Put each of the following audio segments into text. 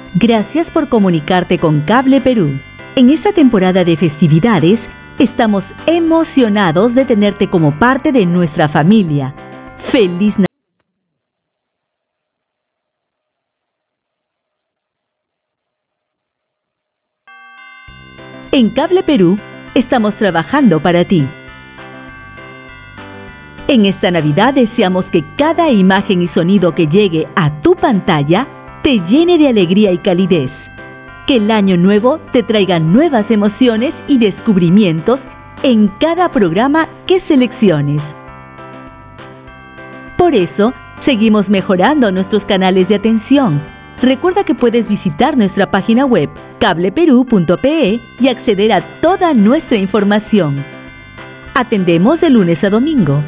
Gracias por comunicarte con Cable Perú. En esta temporada de festividades, estamos emocionados de tenerte como parte de nuestra familia. ¡Feliz Navidad! En Cable Perú, estamos trabajando para ti. En esta Navidad deseamos que cada imagen y sonido que llegue a tu pantalla te llene de alegría y calidez. Que el año nuevo te traiga nuevas emociones y descubrimientos en cada programa que selecciones. Por eso, seguimos mejorando nuestros canales de atención. Recuerda que puedes visitar nuestra página web cableperú.pe y acceder a toda nuestra información. Atendemos de lunes a domingo.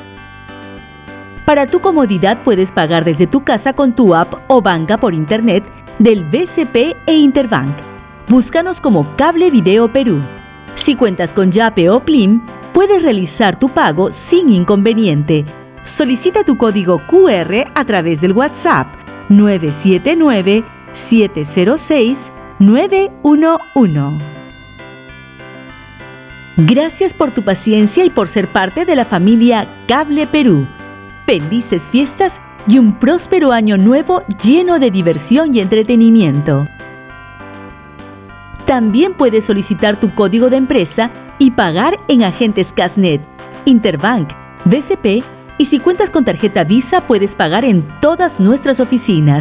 Para tu comodidad puedes pagar desde tu casa con tu app o banca por internet del BCP e Interbank. Búscanos como Cable Video Perú. Si cuentas con Yape o Plim, puedes realizar tu pago sin inconveniente. Solicita tu código QR a través del WhatsApp 979-706-911. Gracias por tu paciencia y por ser parte de la familia Cable Perú. Felices fiestas y un próspero año nuevo lleno de diversión y entretenimiento. También puedes solicitar tu código de empresa y pagar en agentes Casnet, Interbank, BCP y si cuentas con tarjeta Visa puedes pagar en todas nuestras oficinas.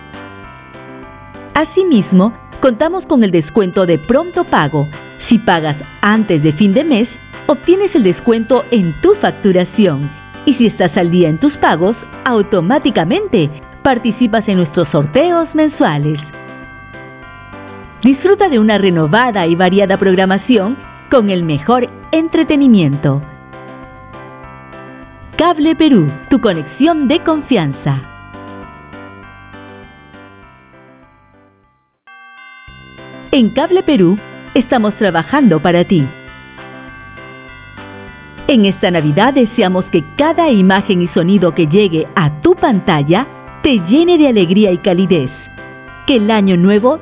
Asimismo, contamos con el descuento de pronto pago. Si pagas antes de fin de mes, obtienes el descuento en tu facturación. Y si estás al día en tus pagos, automáticamente participas en nuestros sorteos mensuales. Disfruta de una renovada y variada programación con el mejor entretenimiento. Cable Perú, tu conexión de confianza. En Cable Perú, estamos trabajando para ti. En esta Navidad deseamos que cada imagen y sonido que llegue a tu pantalla te llene de alegría y calidez. Que el año nuevo